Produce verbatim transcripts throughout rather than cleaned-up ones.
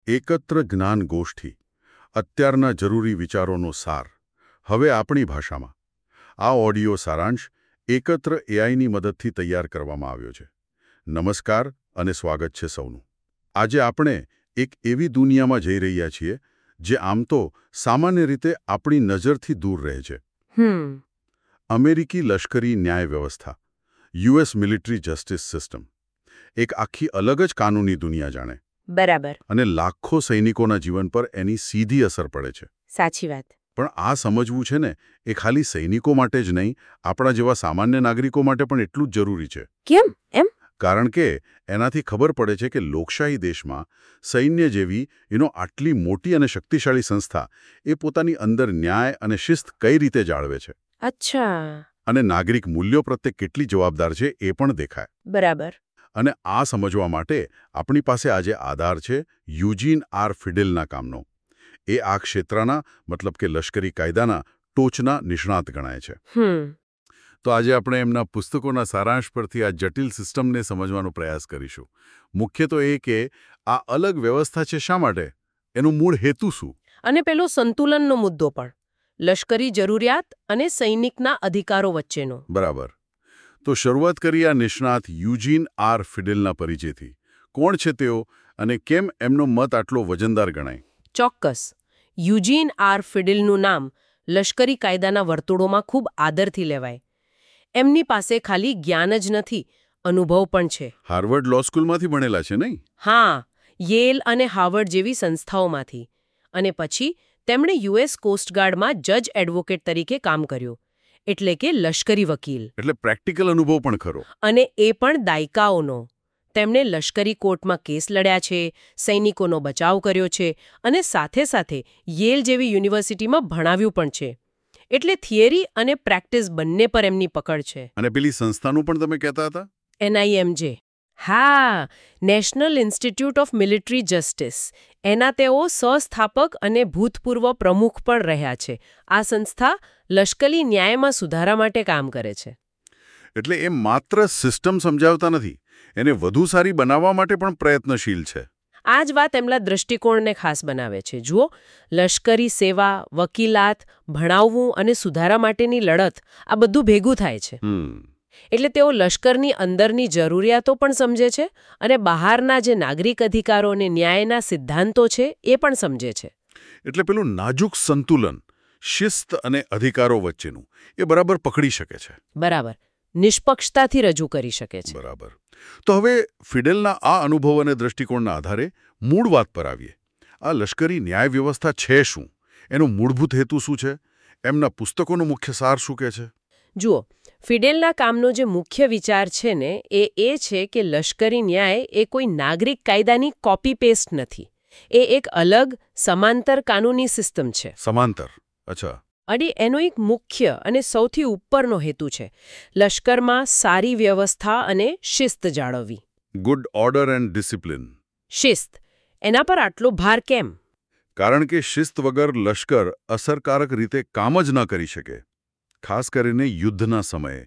એકત્ર જ્ઞાન ગોષ્ઠી અત્યારના જરૂરી વિચારોનો સાર હવે આપણી ભાષામાં આ ઓડિયો સારાંશ એકત્ર એઆઈની મદદથી તૈયાર કરવામાં આવ્યો છે. નમસ્કાર અને સ્વાગત છે સૌનું. આજે આપણે એક એવી દુનિયામાં જઈ રહ્યા છીએ જે આમ તો સામાન્ય રીતે આપણી નજરથી દૂર રહે છે. હમ અમેરિકી લશ્કરી ન્યાય વ્યવસ્થા, યુએસ મિલિટરી જસ્ટિસ સિસ્ટમ, એક આખી અલગ જ કાનૂની દુનિયા જાણે. બરાબર. અને લાખો સૈનિકોના જીવન પર એની સીધી અસર પડે છે. સાચી વાત. પણ આ સમજવું છે ને એ ખાલી સૈનિકો માટે જ નહીં, આપણા જેવા સામાન્ય નાગરિકો માટે પણ એટલું જ જરૂરી છે. કેમ એમ? કારણ કે એનાથી ખબર પડે છે કે લોકશાહી દેશમાં સૈન્ય જેવી એનો આટલી મોટી અને શક્તિશાળી સંસ્થા એ પોતાની અંદર ન્યાય અને શિસ્ત કઈ રીતે જાળવે છે. અચ્છા. અને નાગરિક મૂલ્યો પ્રત્યે કેટલી જવાબદાર છે એ પણ દેખાય. બરાબર. અને આ સમજવા માટે આપણી પાસે આજે આધાર છે યુજીન આર ફિડેલના કામનો. એ આ ક્ષેત્રના મતલબ કે લશ્કરી કાયદાના ટોચના નિષ્ણાત ગણાય છે. હમ તો આજે આપણે એમના પુસ્તકોના સારાંશ પરથી આ જટિલ સિસ્ટમને સમજવાનો પ્રયાસ કરીશું. મુખ્ય તો એ કે આ અલગ વ્યવસ્થા છે શા માટે, એનું મૂળ હેતુ શું? અને પેલો સંતુલનનો મુદ્દો પણ, લશ્કરી જરૂરિયાત અને સૈનિકના અધિકારો વચ્ચેનો. બરાબર. તો શરૂઆત કરી આ નિષ્ણાત યુજીન આર ફિડેલના પરિચયથી. કોણ છે તેઓ અને કેમ એમનો મત આટલો વજનદાર ગણાય? ચોક્કસ. યુજીન આર ફિડેલનું નામ લશ્કરી કાયદાના વર્તુળોમાં ખૂબ આદરથી લેવાય. એમની પાસે ખાલી જ્ઞાન જ નથી, અનુભવ પણ છે. હાર્વર્ડ લો સ્કૂલમાંથી ભણેલા છે નહીં? હા, યેલ અને હાર્વર્ડ જેવી સંસ્થાઓમાંથી. અને પછી તેમણે યુએસ કોસ્ટગાર્ડમાં જજ એડવોકેટ તરીકે કામ કર્યું. એટલે કે લશ્કરી વકીલ. એટલે પ્રેક્ટિકલ અનુભવ પણ ખરો. અને એ પણ દાયકાઓનો. તેમણે લશ્કરી કોર્ટમાં કેસ લડ્યા છે, સૈનિકોનો બચાવ કર્યો છે અને સાથે સાથે યેલ જેવી યુનિવર્સિટીમાં ભણાવ્યું પણ છે. એટલે થિયરી અને પ્રેક્ટિસ બંને પર એમની પકડ છે. અને પેલી સંસ્થાનું પણ તમે કહેતા હતા? એનઆઈએમજે. હા, national institute of military justice. એના તેઓ સહસ્થાપક અને ભૂતપૂર્વ પ્રમુખ પણ રહ્યા છે. આ સંસ્થા લશ્કરી ન્યાયમાં સુધારા માટે કામ કરે છે. એટલે એ માત્ર સિસ્ટમ સમજાવતા નથી, એને વધુ સારી બનાવવા માટે પણ પ્રયત્નશીલ છે. આ જ વાત એમના દૃષ્ટિકોણને ખાસ બનાવે છે. જુઓ, લશ્કરી સેવા, વકીલાત, ભણાવવું અને સુધારા માટેની લડત, આ બધું ભેગું થાય છે. એટલે તેઓ લશ્કરની અંદરની જરૂરિયાતો પણ સમજે છે અને બહારના જે નાગરિક અધિકારો અને ન્યાયના સિદ્ધાંતો છે એ પણ સમજે છે. એટલે પેલું નાજુક સંતુલન, શિસ્ત અને અધિકારો વચ્ચેનું એ બરાબર પકડી શકે છે. બરાબર. નિષ્પક્ષતાથી રજૂ કરી શકે છે. બરાબર. તો હવે ફિડેલના આ અનુભવ અને દૃષ્ટિકોણના આધારે મૂળ વાત પર આવીએ. આ લશ્કરી ન્યાય વ્યવસ્થા છે શું? એનો મૂળભૂત હેતુ શું છે? એમના પુસ્તકોનો મુખ્ય સાર શું કહે છે? જુઓ, ફિડેલના કામનો જે મુખ્ય વિચાર છે ને એ એ છે કે લશ્કરી ન્યાય એ કોઈ નાગરિક કાયદાની કોપી પેસ્ટ નથી. એ એક અલગ સમાંતર કાનૂની સિસ્ટમ છે. સમાંતર. અચ્છા. અને એનો એક મુખ્ય અને સૌથી ઉપરનો હેતુ છે લશ્કરમાં સારી વ્યવસ્થા અને શિસ્ત જાળવવી. Good order and discipline. શિસ્ત. એના પર આટલો ભાર કેમ? કારણ કે શિસ્ત વગર લશ્કર અસરકારક રીતે કામ જ ન કરી શકે, ખાસ કરીને યુદ્ધના સમયે.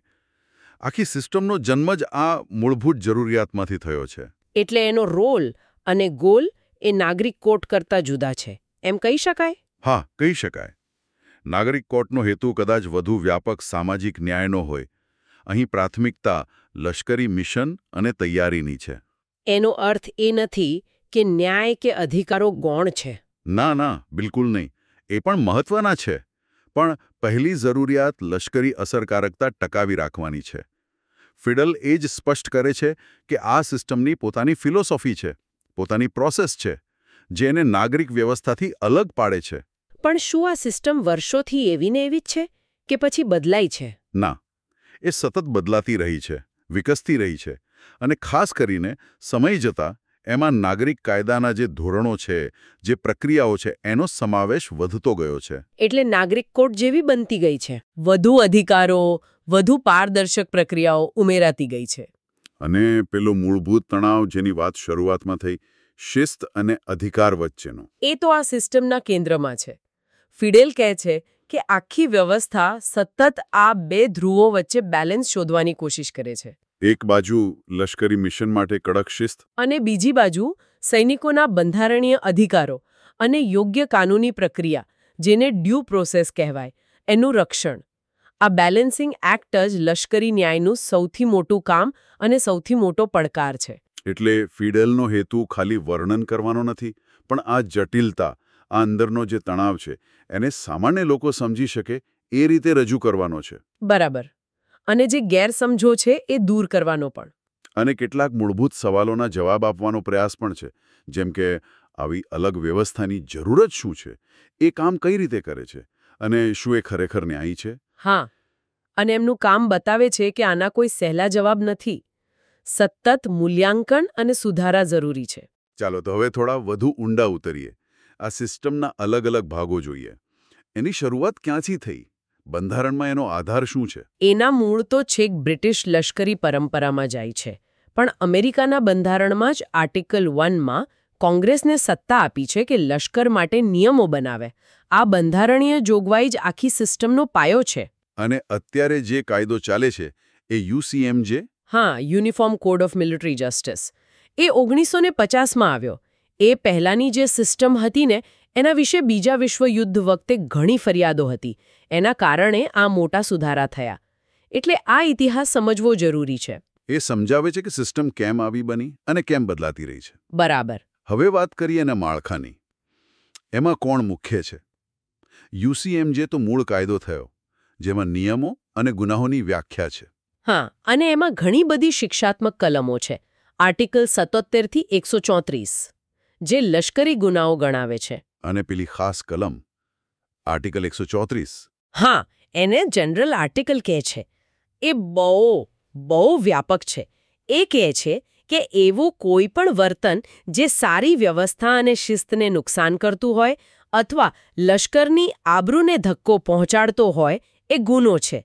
આખી સિસ્ટમનો જન્મ જ આ મૂળભૂત જરૂરિયાતમાંથી થયો છે. એટલે એનો રોલ અને ગોલ એ નાગરિક કોર્ટ કરતાં જુદા છે, એમ કહી શકાય? હા, કહી શકાય. નાગરિક કોર્ટનો હેતુ કદાચ વધુ વ્યાપક સામાજિક ન્યાયનો હોય. અહીં પ્રાથમિકતા લશ્કરી મિશન અને તૈયારીની છે. એનો અર્થ એ નથી કે ન્યાય કે અધિકારો ગૌણ છે. ના ના, બિલકુલ નહીં. એ પણ મહત્વના છે. પણ પહેલી જરૂરિયાત લશ્કરી અસરકારકતા ટકાવી રાખવાની છે. ફિડલ એ જ સ્પષ્ટ કરે છે કે આ સિસ્ટમની પોતાની ફિલોસોફી છે, પોતાની પ્રોસેસ છે, જે એને નાગરિક વ્યવસ્થાથી અલગ પાડે છે. પણ શું આ સિસ્ટમ વર્ષોથી એવી ને એવી જ છે કે પછી બદલાઈ છે? ના, એ સતત બદલાતી રહી છે, વિકસતી રહી છે. અને ખાસ કરીને સમય જતાં એમાં નાગરિક કાયદાના જે ધોરણો છે, જે પ્રક્રિયાઓ છે, એનો સમાવેશ વધતો ગયો છે. એટલે નાગરિક કોર્ટ જેવી બનતી ગઈ છે. વધુ અધિકારો, વધુ પારદર્શક પ્રક્રિયાઓ ઉમેરાતી ગઈ છે. અને પેલો મૂળભૂત તણાવ જેની વાત શરૂઆતમાં થઈ, શિસ્ત અને અધિકાર વચ્ચેનો, એ તો આ સિસ્ટમના કેન્દ્રમાં છે. ફિડેલ કહે છે કે આખી વ્યવસ્થા સતત આ બે ધ્રુવો વચ્ચે બેલેન્સ શોધવાની કોશિશ કરે છે. એક બાજુ લશ્કરી મિશન માટે કડક શિસ્ત અને બીજી બાજુ સૈનિકોના બંધારણીય અધિકારો અને યોગ્ય કાનૂની પ્રક્રિયા, જેને ડ્યુ પ્રોસેસ કહેવાય, એનું રક્ષણ. આ બેલેન્સિંગ એક્ટ જ લશ્કરી ન્યાયનું સૌથી મોટું કામ અને સૌથી મોટો પડકાર છે. એટલે ફિડેલનો હેતુ ખાલી વર્ણન કરવાનો નથી, પણ આ જટિલતા, આ અંદરનો જે તણાવ છે, એને સામાન્ય લોકો સમજી શકે એ રીતે રજૂ કરવાનો છે. બરાબર. અને જે ગેરસમજો છે એ દૂર કરવાનો પણ. અને કેટલાક મૂળભૂત સવાલોના જવાબ આપવાનો પ્રયાસ પણ છે, જેમ કે આવી અલગ વ્યવસ્થાની જરૂર જ શું છે, એ કામ કઈ રીતે કરે છે, અને શું એ ખરેખર ન્યાયી છે? હા, અને એમનું કામ બતાવે છે કે આના કોઈ સહેલા જવાબ નથી. સતત મૂલ્યાંકન અને સુધારા જરૂરી છે. ચાલો તો હવે થોડા વધુ ઊંડા ઉતરીએ. આ સિસ્ટમના અલગ અલગ ભાગો જોઈએ. એની શરૂઆત ક્યાંથી થઈ? બંધારણમાં એનો આધાર શું છે? એના મૂળ તો છેક બ્રિટિશ લશ્કરી પરંપરામાં જાય છે, પણ અમેરિકાના બંધારણમાં જ આર્ટિકલ વનમાં કોંગ્રેસને સત્તા આપી છે કે લશ્કર માટે નિયમો બનાવે. આ બંધારણીય જોગવાઈ જ આખી સિસ્ટમનો પાયો છે. અને અત્યારે જે કાયદો ચાલે છે એ યુસીએમજે? હા, uniform code of military justice. એ ઓગણીસો ને પચાસમાં આવ્યો. એ પહેલાંની જે સિસ્ટમ હતી ને, એના વિશે બીજા વિશ્વયુદ્ધ વખતે ઘણી ફરિયાદો હતી. એના કારણે આ મોટા સુધારા થયા. એટલે આ ઇતિહાસ સમજવો જરૂરી છે. એ સમજાવે છે કે સિસ્ટમ કેમ આવી બની અને કેમ બદલાતી રહી છે. બરાબર. હવે વાત કરીએ એના માળખાની. એમાં કોણ મુખ્ય છે? યુસીએમજે તો મૂળ કાયદો થયો, જેમાં નિયમો અને ગુનાહોની વ્યાખ્યા છે. હા, અને એમાં ઘણી બધી શિક્ષાત્મક કલમો છે. આર્ટિકલ સત્તોતેર થી એકસો ચોત્રીસ, જે લશ્કરી ગુનાઓ ગણાવે છે. અને પેલી ખાસ કલમ, આર્ટિકલ એકસો ચોત્રીસ. હા, એને જનરલ આર્ટિકલ કહે છે. એ બહુ બહુ વ્યાપક છે. એ કહે છે કે એવું કોઈ પણ વર્તન જે સારી વ્યવસ્થા અને શિસ્તને નુકસાન કરતું હોય અથવા લશ્કરની આબરૂને ધક્કો પહોંચાડતો હોય એ ગુનો છે.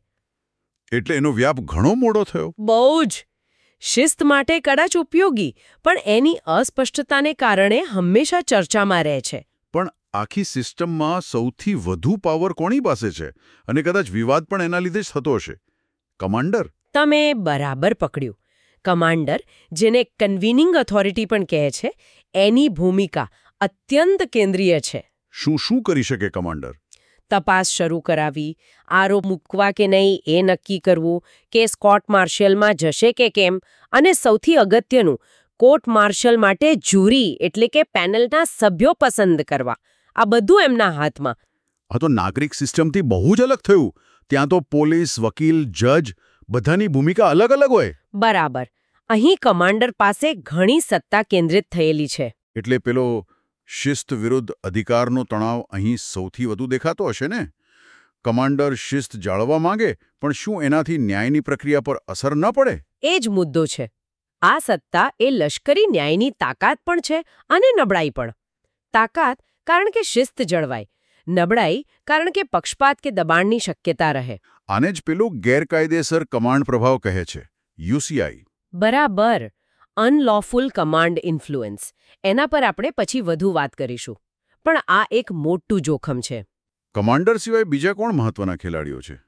એટલે એનો વ્યાપ ઘણો મોટો થયો. બહુ જ. શિસ્ત માટે કદાચ ઉપયોગી, પણ એની અસ્પષ્ટતાને કારણે હંમેશા ચર્ચામાં રહે છે. પણ આખી સિસ્ટમમાં સૌથી વધુ પાવર કોની પાસે છે? અને કદાચ વિવાદ પણ એના લીધે જ થતો હશે. કમાન્ડર? તમે બરાબર પકડ્યું. કમાન્ડર, જેને કન્વીનિંગ ઓથોરિટી પણ કહે છે, એની ભૂમિકા અત્યંત કેન્દ્રીય છે. શું શું કરી શકે કમાન્ડર? તપાસ શરૂ કરાવી, આરોપ મૂકવા કે નહીં એ નક્કી કરવું, કેસ કોર્ટ માર્શલમાં જશે કે કેમ, અને સૌથી અગત્યનું, કોર્ટ માર્શલ માટે જ્યુરી એટલે કે પેનલના સભ્યો પસંદ કરવા. આ બધું એમના હાથમાં. આ તો નાગરિક સિસ્ટમથી બહુ જ અલગ થયું. ત્યાં તો પોલીસ, વકીલ, જજ બધાની ભૂમિકા અલગ અલગ હોય. બરાબર. અહીં કમાન્ડર પાસે ઘણી સત્તા કેન્દ્રિત થયેલી છે. એટલે પેલો શિસ્ત વિરુદ્ધ અધિકારનો તણાવ અહીં સૌથી વધુ દેખાતો હશે ને? કમાન્ડર શિસ્ત જાળવવા માંગે, પણ શું એનાથી ન્યાયની પ્રક્રિયા પર અસર ન પડે? એ જ મુદ્દો છે. આ સત્તા એ લશ્કરી ન્યાયની તાકાત પણ છે અને નબળાઈ પણ. તાકાત કારણ કે શિસ્ત જળવાય, નબળાઈ કારણ કે પક્ષપાત કે દબાણની શક્યતા રહે. આને જ પેલું ગેરકાયદેસર કમાન્ડ પ્રભાવ કહે છે, યુસીઆઈ. બરાબર. Unlawful command influence. એના પર આપણે પછી વધુ વાત કરીશું. પણ આ એક મોટું જોખમ છે. કમાન્ડર સિવાય બીજા કોણ મહત્વના ખેલાડીઓ છે?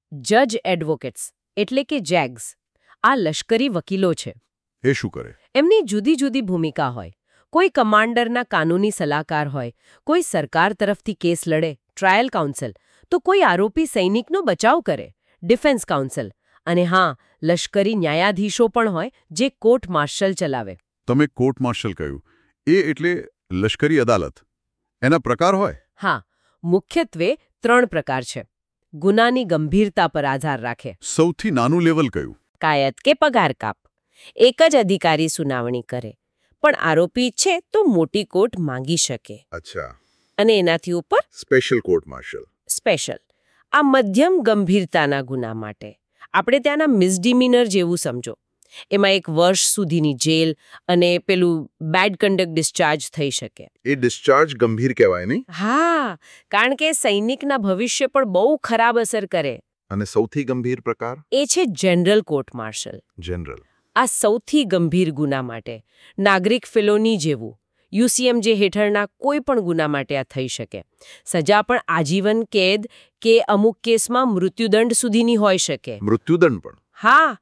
જજ એડવોકેટ્સ એટલે કે જેગ્સ. આ લશ્કરી વકીલો છે. એ શું કરે? એમની જુદી જુદી ભૂમિકા હોય. કોઈ કમાન્ડરના કાનૂની સલાહકાર હોય, કોઈ સરકાર તરફથી કેસ લડે, ટ્રાયલ કાઉન્સિલ, તો કોઈ આરોપી સૈનિકનો બચાવ કરે, ડિફેન્સ કાઉન્સિલ. અને હા, લશ્કરી ન્યાયાધીશો પણ હોય જે કોર્ટ માર્શલ ચલાવે. તમે કોર્ટ માર્શલ કહ્યું, એ એટલે લશ્કરી અદાલત. એના પ્રકાર હોય? હા, મુખ્યત્વે ત્રણ પ્રકાર છે. ગુનાની ગંભીરતા પર આધાર રાખે. સૌથી નાનું લેવલ કયું? કાયદ કે પગાર કાપ. એક જ અધિકારી સુનાવણી કરે, પણ આરોપી છે તો મોટી કોર્ટ માંગી શકે. અચ્છા. અને એનાથી ઉપર સ્પેશિયલ કોર્ટ માર્શલ. સ્પેશિયલ. આ મધ્યમ ગંભીરતાના ગુના માટે. આપણે ત્યાંના મિસડિમિનર જેવું સમજો. એમાં એક વર્ષ સુધીની જેલ અને પેલું બેડ કન્ડક્ટ ડિસ્ચાર્જ થઈ શકે. એ ડિસ્ચાર્જ ગંભીર કહેવાય નહીં? હા, કારણ કે સૈનિકના ભવિષ્ય પર બહુ ખરાબ અસર કરે. અને સૌથી ગંભીર પ્રકાર? એ છે જનરલ કોર્ટ માર્શલ. જનરલ. આ સૌથી ગંભીર ગુના માટે. નાગરિક ફેલોની જેવું. યુસીએમજે હેઠળના કોઈ પણ ગુના માટે આ થઈ શકે. સજા પણ આજીવન કેદ કે અમુક કેસમાં મૃત્યુદંડ સુધીની હોઈ શકે. મૃત્યુદંડ પણ? હા,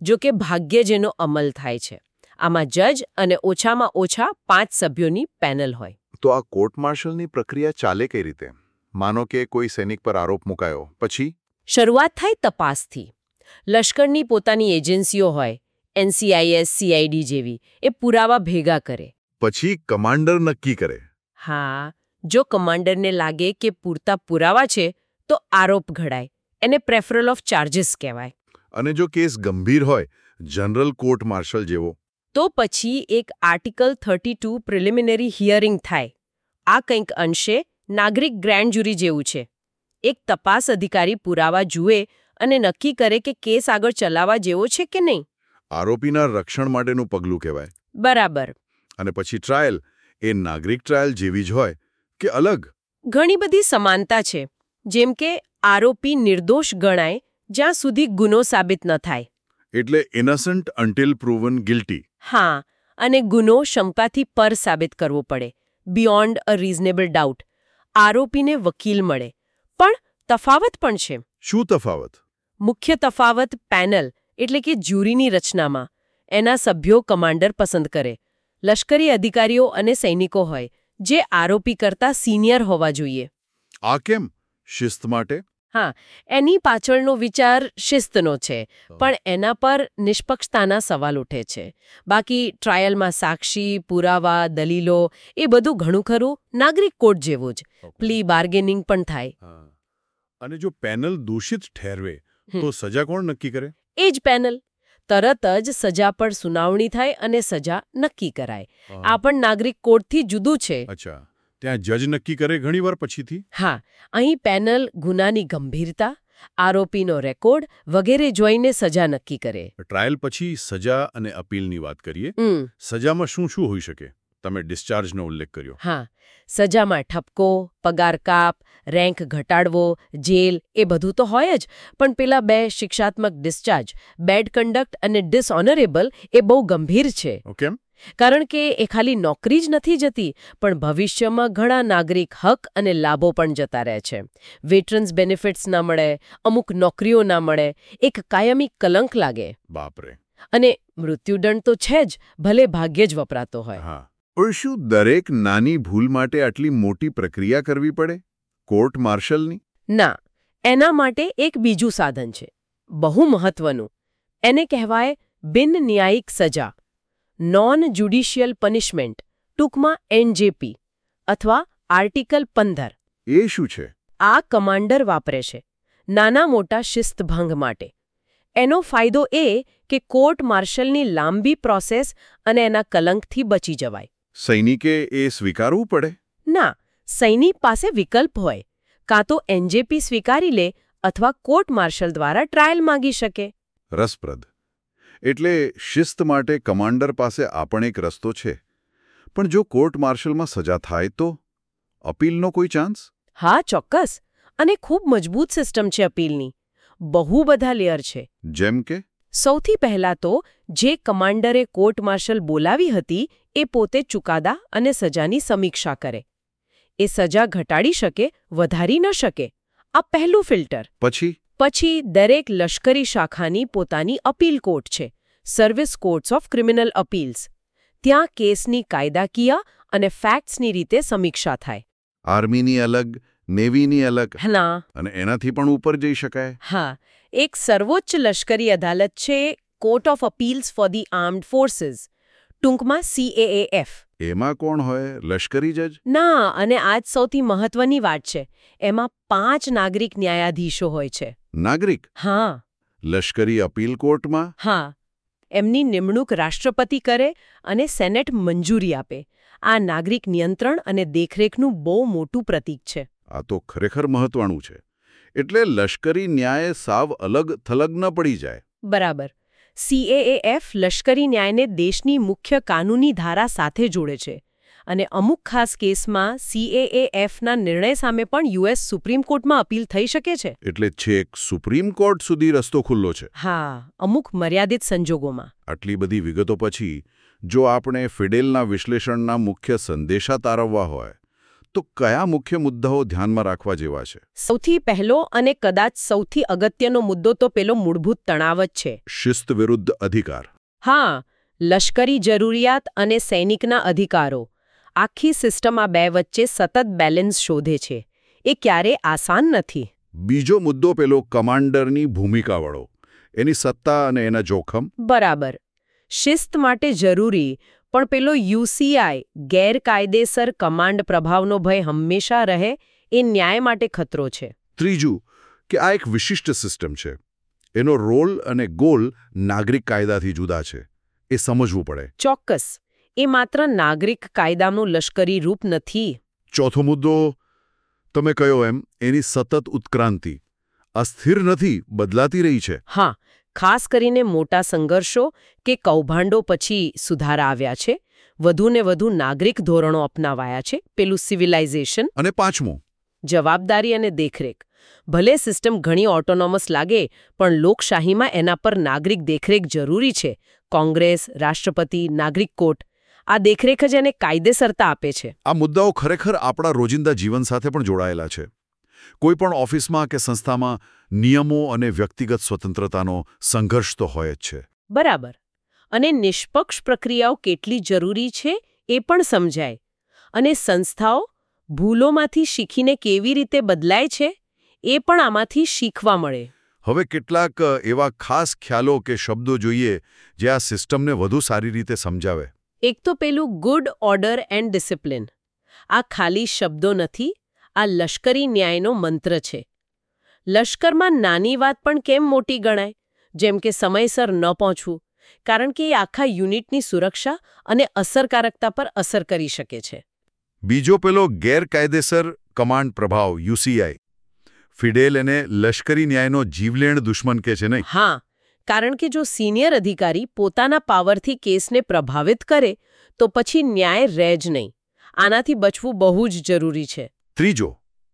જો કે ભાગ્યે જ એનો અમલ થાય છે. આમાં જજ અને ઓછામાં ઓછા પાંચ સભ્યોની પેનલ હોય. તો આ કોર્ટ માર્શલની પ્રક્રિયા ચાલે કઈ રીતે? માનો કે કોઈ સૈનિક પર આરોપ મુકાયો, પછી શરૂઆત થાય તપાસથી. લશ્કરની પોતાની એજન્સીઓ હોય, એનસીઆઈએસ, સીઆઈડી જેવી, એ પુરાવા ભેગા કરે. પછી કમાન્ડર નક્કી કરે. હા, જો કમાન્ડરને લાગે કે પૂરતા પુરાવા છે તો આરોપ ઘડાય. એને પ્રેફરલ ઓફ ચાર્જીસ કહેવાય. અને જો કેસ ગંભીર હોય, જનરલ કોર્ટ માર્શલ જેવો, તો પછી એક article thirty two preliminary hearing થાય. આ કંઈક અંશે નાગરિક ગ્રેન્ડ જ્યુરી જેવું છે. એક તપાસ અધિકારી પુરાવા જુએ અને નક્કી કરે કે કેસ આગળ ચલાવવા જેવો છે કે નહીં. આરોપીના રક્ષણ માટેનું પગલું કહેવાય. બરાબર. અને પછી ટ્રાયલ એ નાગરિક ટ્રાયલ જેવી જ હોય કે અલગ? ઘણી બધી સમાનતા છે. જેમ કે આરોપી નિર્દોષ ગણાય જ્યાં સુધી ગુનો સાબિત ન થાય. એટલે ઇનોસન્ટ અન્ટિલ પ્રૂવન ગિલ્ટી. હા, અને ગુનો શંકાથી પર સાબિત કરવો પડે, બિયોન્ડ અ રીઝનેબલ ડાઉટ. આરોપીને વકીલ મળે. પણ તફાવત પણ છે. શું તફાવત? મુખ્ય તફાવત પેનલ એટલે કે જ્યુરીની રચનામાં. એના સભ્યો કમાન્ડર પસંદ કરે. લશ્કરી અધિકારીઓ અને સૈનિકો હોય, જે આરોપી કરતાં સિનિયર હોવા જોઈએ. આ કેમ? શિસ્ત માટે? હા, એની પાછળનો વિચાર શિસ્તનો છે, પણ એના પર નિષ્પક્ષતાના સવાલ ઉઠે છે. બાકી ટ્રાયલમાં સાક્ષી, પુરાવા, દલીલો એ બધું ઘણું ખરું નાગરિક કોર્ટ જેવું જ. પ્લી બાર્ગેનિંગ પણ થાય. અને જો પેનલ દોષિત ઠેરવે તો સજા કોણ નક્કી કરે? એ જ પેનલ. તરત જ સજા પર સુનાવણી થાય અને સજા નક્કી કરાય. આ પણ નાગરિક કોર્ટથી જુદું છે. અચ્છા, ત્યાં જજ નક્કી કરે ઘણીવાર પછીથી? હા, અહીં પેનલ ગુનાની ગંભીરતા, આરોપીનો રેકોર્ડ વગેરે જોઈને સજા નક્કી કરે. ટ્રાયલ પછી સજા અને અપીલની વાત કરીએ. હમ સજામાં શું શું હોઈ શકે? તમે ડિસ્ચાર્જનો ઉલ્લેખ કર્યો. હા, સજામાં ઠપકો, પગાર કાપ, રેન્ક ઘટાડવો, જેલ એ બધું તો હોય જ, પણ પેલા બે શિક્ષાત્મક ડિસ્ચાર્જ, બેડ કન્ડક્ટ અને ડિસઓનરેબલ એ બહુ ગંભીર છે. કેમ? કારણ કે એ ખાલી નોકરી જ નથી જતી, પણ ભવિષ્યમાં ઘણા નાગરિક હક અને લાભો પણ જતા રહે છે. વેટરન્સ બેનિફિટ્સ ના મળે, અમુક નોકરીઓ ના મળે, એક કાયમી કલંક લાગે. બાપરે. અને મૃત્યુદંડ તો છે જ, ભલે ભાગ્યે જ વપરાતો હોય. હા, પણ શું દરેક નાની ભૂલ માટે આટલી મોટી પ્રક્રિયા કરવી પડે કોર્ટ માર્શલની? ના, એના માટે એક બીજું સાધન છે, બહુ મહત્વનું. એને કહેવાય બિન ન્યાયિક સજા, નોન જ્યુડિશિયલ પનિશમેન્ટ, ટૂંકમાં એનજેપી અથવા આર્ટિકલ પંદર. એ શું છે? આ કમાન્ડર વાપરે છે નાના મોટા શિસ્તભંગ માટે. એનો ફાયદો એ કે કોર્ટ માર્શલની લાંબી પ્રોસેસ અને એના કલંકથી બચી જવાય. સૈનિકે એ સ્વીકારવું પડે? ના, સૈનિક પાસે વિકલ્પ હોય. કાં તો એનજેપી સ્વીકારી લે અથવા કોર્ટ માર્શલ દ્વારા ટ્રાયલ માંગી શકે. રસપ્રદ. એટલે શિસ્ત માટે કમાન્ડર પાસે આ પણ એક રસ્તો છે. પણ જો કોર્ટ માર્શલમાં સજા થાય તો અપીલનો કોઈ ચાન્સ? હા, ચોક્કસ. અને ખૂબ મજબૂત સિસ્ટમ છે અપીલની. બહુ બધા લેયર છે. જેમ કે? સૌથી પહેલા તો જે કમાન્ડરે કોર્ટ માર્શલ બોલાવી હતી એ પોતે ચુકાદા અને સજાની સમીક્ષા કરે. એ સજા ઘટાડી શકે, વધારી ન શકે. આ પહેલું ફિલ્ટર. પછી? પછી દરેક લશ્કરી શાખાની પોતાની અપીલ કોર્ટ છે, service courts of criminal appeals. ત્યાં કેસની કાયદાકીય અને ફેક્ટ્સની રીતે સમીક્ષા થાય. આર્મીની અલગ, નેવીની અલગ. ના. અને એનાથી પણ ઉપર જઈ શકાય? હા, એક સર્વોચ્ચ લશ્કરી અદાલત છે, court of appeals for the armed forces, ટૂંકમાં સીએએએફ. એમાં કોણ હોય? લશ્કરી જજ? ના, અને આજ સૌથી મહત્વની વાત છે, એમાં પાંચ નાગરિક ન્યાયાધીશો હોય છે. નાગરિક? હા. લશ્કરી અપીલ કોર્ટમાં? હા. એમની નિમણૂક રાષ્ટ્રપતિ કરે અને સેનેટ મંજૂરી આપે. આ નાગરિક નિયંત્રણ અને દેખરેખનું બહુ મોટું પ્રતીક છે. આ તો ખરેખર મહત્વનું છે. એટલે લશ્કરી ન્યાય સાવ અલગ થલગ ન પડી જાય. બરાબર. સીએએએફ લશ્કરી ન્યાયને દેશની મુખ્ય કાનૂની ધારા સાથે જોડે છે. અને અમુક ખાસ કેસમાં સીએએએફના નિર્ણય સામે પણ યુએસ સુપ્રીમ કોર્ટમાં અપીલ થઈ શકે છે. એટલે છેક સુપ્રીમ કોર્ટ સુધી રસ્તો ખુલ્લો છે. હા, અમુક મર્યાદિત સંજોગોમાં. આટલી બધી વિગતો પછી જો આપણે ફિડેલના વિશ્લેષણના મુખ્ય સંદેશા તારવવા હોય તો કયા મુખ્ય મુદ્દાઓ ધ્યાનમાં રાખવા જેવા છે? સૌથી પહેલો અને કદાચ સૌથી અગત્યનો મુદ્દો તો પેલો મૂળભૂત તણાવ જ છે. શિસ્ત વિરુદ્ધ અધિકાર. હા, લશ્કરી જરૂરિયાત અને સૈનિકના અધિકારો. આખી સિસ્ટમ આ બે વચ્ચે સતત બેલેન્સ શોધે છે. એ ક્યારે આસાન નથી. બીજો મુદ્દો પેલો કમાન્ડરની ભૂમિકાવાળો, એની સત્તા અને એના જોખમ. બરાબર. શિસ્ત માટે જરૂરી, પણ પેલો યુસીઆઈ ગેરકાયદેસર કમાન્ડ પ્રભાવનો ભય હંમેશા રહે, એ ન્યાય માટે ખતરો છે. ત્રીજું કે આ એક વિશિષ્ટ સિસ્ટમ છે. એનો રોલ અને ગોલ નાગરિક કાયદાથી જુદા છે. એ સમજવું પડે. ચોક્કસ. એ માત્ર નાગરિક કાયદાનું લશ્કરી રૂપ નથી. ચોથો મુદ્દો તમે કહ્યો એમ એની સતત ઉત્ક્રાંતિ. અસ્થિર નથી, બદલાતી રહી છે. હા, ખાસ કરીને મોટા સંઘર્ષો કે કૌભાંડો પછી સુધારા આવ્યા છે. વધુને વધુ નાગરિક ધોરણો અપનાવાયા છે, પેલું સિવિલાઇઝેશન. અને પાંચમું જવાબદારી અને દેખરેખ. ભલે સિસ્ટમ ઘણી ઓટોનોમસ લાગે, પણ લોકશાહીમાં એના પર નાગરિક દેખરેખ જરૂરી છે. કોંગ્રેસ, રાષ્ટ્રપતિ, નાગરિક કોર્ટ, આ દેખરેખ જ એને કાયદેસરતા આપે છે. આ મુદ્દાઓ ખરેખર આપણા રોજિંદા જીવન સાથે પણ જોડાયેલા છે. કોઈ પણ ઓફિસમાં કે સંસ્થામાં નિયમો અને વ્યક્તિગત સ્વતંત્રતાનો સંઘર્ષ તો હોય જ છે. બરાબર. અને નિષ્પક્ષ પ્રક્રિયાઓ કેટલી જરૂરી છે એ પણ સમજાય. અને સંસ્થાઓ ભૂલોમાંથી શીખીને કેવી રીતે બદલાય છે એ પણ આમાંથી શીખવા મળે. હવે કેટલાક એવા ખાસ ખ્યાલો કે શબ્દો જોઈએ જે આ સિસ્ટમને વધુ સારી રીતે સમજાવે. એક તો પેલું ગુડ ઓર્ડર એન્ડ ડિસિપ્લિન. આ ખાલી શબ્દો નથી, આ લશ્કરી ન્યાયનો મંત્ર છે. લશ્કરમાં નાની વાત પણ કેમ મોટી ગણાય, જેમ કે સમયસર ન પહોંચવું, કારણ કે એ આખા યુનિટની સુરક્ષા અને અસરકારકતા પર અસર કરી શકે છે. બીજો પેલો ગેરકાયદેસર કમાન્ડ પ્રભાવ યુસીઆઈ. ફિડેલ એને લશ્કરી ન્યાયનો જીવલેણ દુશ્મન કે છે નહીં? હા, કારણ કે જો સિનિયર અધિકારી પોતાના પાવરથી કેસને પ્રભાવિત કરે તો પછી ન્યાય રહે જ નહીં. આનાથી બચવું બહુ જ જરૂરી છે. ત્રીજો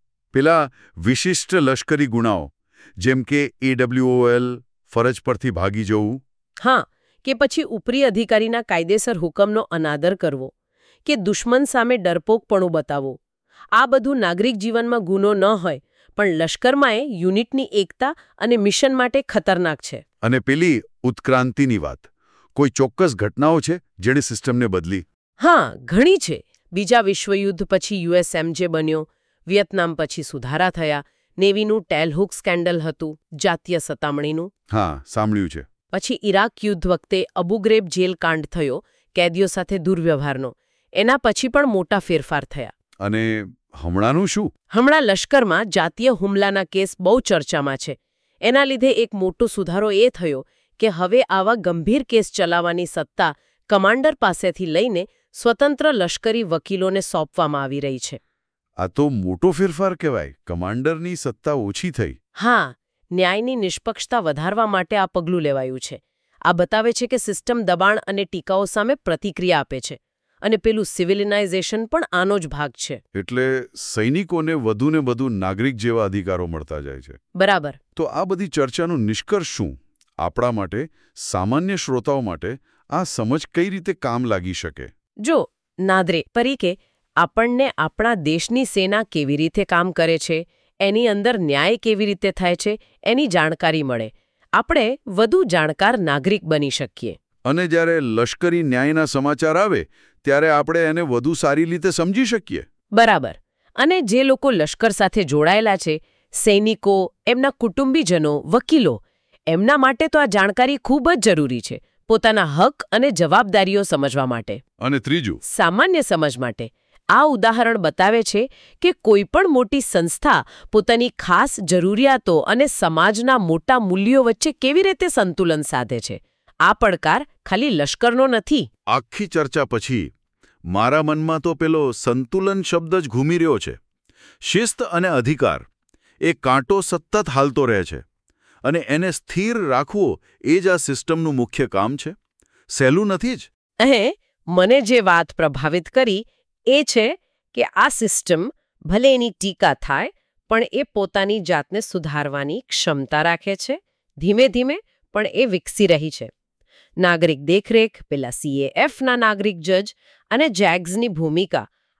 પેલા વિશિષ્ટ લશ્કરી ગુનાઓ, જેમ કે એડબ્લ્યુઓએલ, ફરજ પરથી ભાગી જવું. હા, કે પછી ઉપરી અધિકારીના કાયદેસર હુકમનો અનાદર કરવો, કે દુશ્મન સામે ડરપોકપણું બતાવવું. આ બધું નાગરિક જીવનમાં ગુનો ન હોય, પણ લશ્કરમાં એ યુનિટની એકતા અને મિશન માટે ખતરનાક છે. અને પેલી ઉત્ક્રાંતિની વાત, કોઈ ચોક્કસ ઘટનાઓ છે જેણે સિસ્ટમને બદલી? હા, ઘણી છે. બીજા વિશ્વયુદ્ધ પછી યુએસએમજે બન્યો, વિયેતનામ પછી સુધારા થયા, નેવીનું ટેલહુક સ્કેન્ડલ હતું, જાતીય સતામણીનું. હા, સાંભળ્યું છે. પછી ઇરાક યુદ્ધ વખતે અબુગ્રેબ જેલ કાંડ થયો, કેદીઓ સાથે દુર્વ્યવહારનો. એના પછી પણ મોટા ફેરફાર થયા. અને હમણાંનું શું? હમણાં લશ્કરમાં જાતીય હુમલાના કેસ બહુ ચર્ચામાં છે. એના લીધે એક મોટો સુધારો એ થયો કે હવે આવા ગંભીર કેસ ચલાવવાની સત્તા કમાન્ડર પાસેથી લઈને સ્વતંત્ર લશ્કરી વકીલોને સોંપવામાં આવી રહી છે. આ તો મોટો ફેરફાર કહેવાય. કમાન્ડરની સત્તા ઓછી થઈ. હા, ન્યાયની નિષ્પક્ષતા વધારવા માટે આ પગલું લેવાયું છે. આ બતાવે છે કે સિસ્ટમ દબાણ અને ટીકાઓ સામે પ્રતિક્રિયા આપે છે. અને પેલું સિવિલિનાઇઝેશન પણ આનો જ ભાગ છે. એટલે સૈનિકોને વધુને વધુ નાગરિક જેવા અધિકારો મળતા જાય છે. બરાબર. તો આ બધી ચર્ચાનું નિષ્કર્ષ શું? આપણા માટે, સામાન્ય શ્રોતાઓ માટે આ સમજ કઈ રીતે કામ લાગી શકે? જો નાદરે તરીકે આપણને આપણા દેશની સેના કેવી રીતે કામ કરે છે, એની અંદર ન્યાય કેવી રીતે થાય છે, એની જાણકારી મળે. આપણે વધુ જાણકાર નાગરિક બની શકીએ. અને જ્યારે લશ્કરી ન્યાયના સમાચાર આવે ત્યારે આપણે એને વધુ સારી રીતે સમજી શકીએ. બરાબર. અને જે લોકો લશ્કર સાથે જોડાયેલા છે, સૈનિકો, એમના કુટુંબીજનો, વકીલો, એમના માટે તો આ જાણકારી ખૂબ જ જરૂરી છે, પોતાના હક અને જવાબદારીઓ સમજવા માટે. અને ત્રીજું, સામાન્ય સમજ માટે. આ ઉદાહરણ બતાવે છે કે કોઈ પણ મોટી સંસ્થા પોતાની ખાસ જરૂરિયાતો અને સમાજના મોટા મૂલ્યો વચ્ચે કેવી રીતે સંતુલન સાધે છે. આ પડકાર ખાલી લશ્કરનો નથી. આખી ચર્ચા પછી મારા મનમાં તો પેલો સંતુલન શબ્દ જ ઘૂમી રહ્યો છે. શિસ્ત અને અધિકાર, એ કાંટો સતત હાલતો રહે છે. અને એને સ્થિર રાખવો એ જ આ સિસ્ટમનું મુખ્ય કામ છે. સહેલું નથી જ. અહીં મને જે વાત પ્રભાવિત કરી એ છે કે આ સિસ્ટમ ભલે એની ટીકા થાય, પણ એ પોતાની જાતને સુધારવાની ક્ષમતા રાખે છે. ધીમે ધીમે પણ એ વિકસી રહી છે. નાગરિક દેખરેખ, પેલા સીએએફના નાગરિક જજ અને જેગ્સની ભૂમિકા,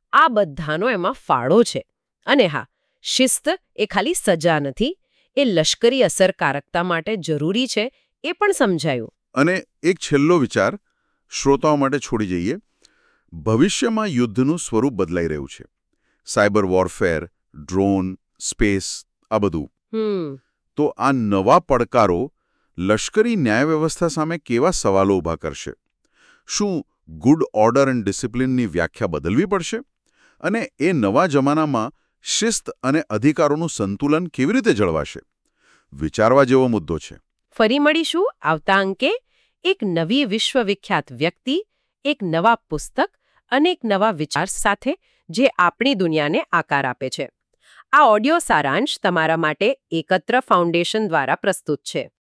આ બધાનો એમાં ફાળો છે. અને હા, શિસ્ત એ ખાલી સજા નથી, એ લશ્કરી અસરકારકતા માટે જરૂરી છે એ પણ સમજાયું. અને એક છેલ્લો વિચાર શ્રોતાઓ માટે છોડી જઈએ. ભવિષ્યમાં યુદ્ધનું સ્વરૂપ બદલાઈ રહ્યું છે. સાયબર વોરફેર, ડ્રોન, સ્પેસ, આ બધું. હમ તો આ નવા પડકારો લશ્કરી ન્યાય વ્યવસ્થા સામે કેવા સવાલો ઊભા કરશે? શું ગુડ ઓર્ડર એન્ડ ડિસિપ્લિનની વ્યાખ્યા બદલવી પડશે? અને એ નવા જમાનામાં શિસ્ત અને અધિકારોનું સંતુલન કેવી રીતે જળવાશે? વિચારવા જેવો મુદ્દો છે. ફરી મળીશું આવતા અંકે એક નવી વિશ્વવિખ્યાત વ્યક્તિ, એક નવા પુસ્તક અને એક નવા વિચાર સાથે જે આપણી દુનિયાને આકાર આપે છે. આ ઓડિયો સારાંશ તમારા માટે એકત્ર ફાઉન્ડેશન દ્વારા પ્રસ્તુત છે.